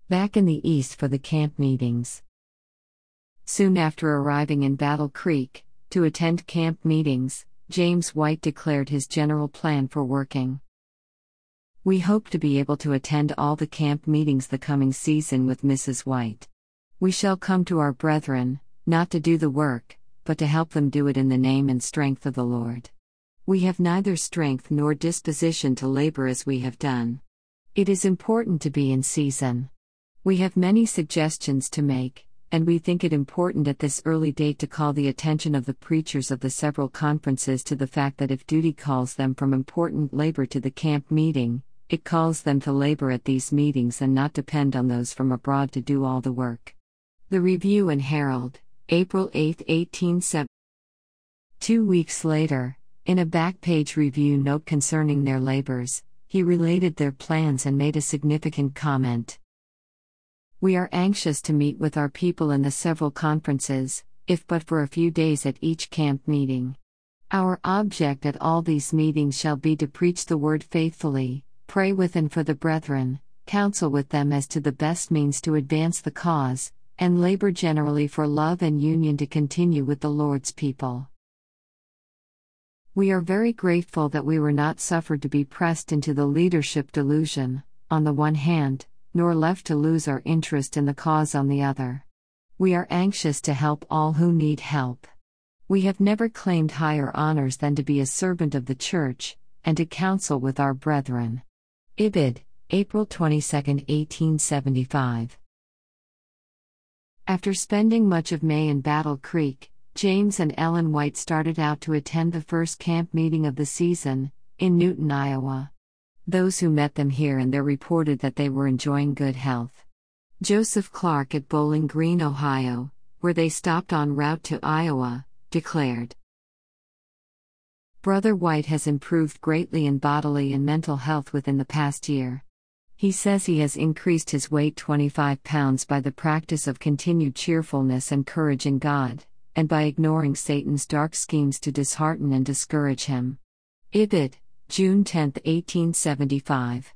Back in the East for the camp meetings. Soon after arriving in Battle Creek, to attend camp meetings, James White declared his general plan for working. We hope to be able to attend all the camp meetings the coming season with Mrs. White. We shall come to our brethren, not to do the work, but to help them do it in the name and strength of the Lord. We have neither strength nor disposition to labor as we have done. It is important to be in season. We have many suggestions to make, and we think it important at this early date to call the attention of the preachers of the several conferences to the fact that if duty calls them from important labor to the camp meeting, it calls them to labor at these meetings and not depend on those from abroad to do all the work. The Review and Herald, April 8, 1870. 2 weeks later, in a back-page review note concerning their labors, he related their plans and made a significant comment. We are anxious to meet with our people in the several conferences, if but for a few days at each camp meeting. Our object at all these meetings shall be to preach the word faithfully, pray with and for the brethren, counsel with them as to the best means to advance the cause, and labor generally for love and union to continue with the Lord's people. We are very grateful that we were not suffered to be pressed into the leadership delusion, on the one hand, nor left to lose our interest in the cause on the other. We are anxious to help all who need help. We have never claimed higher honors than to be a servant of the Church, and to counsel with our brethren. Ibid, April 22, 1875. After spending much of May in Battle Creek, James and Ellen White started out to attend the first camp meeting of the season, in Newton, Iowa. Those who met them here and there reported that they were enjoying good health. Joseph Clark at Bowling Green, Ohio, where they stopped en route to Iowa, declared, "Brother White has improved greatly in bodily and mental health within the past year. He says he has increased his weight 25 pounds by the practice of continued cheerfulness and courage in God, and by ignoring Satan's dark schemes to dishearten and discourage him." Ibid, June 10, 1875.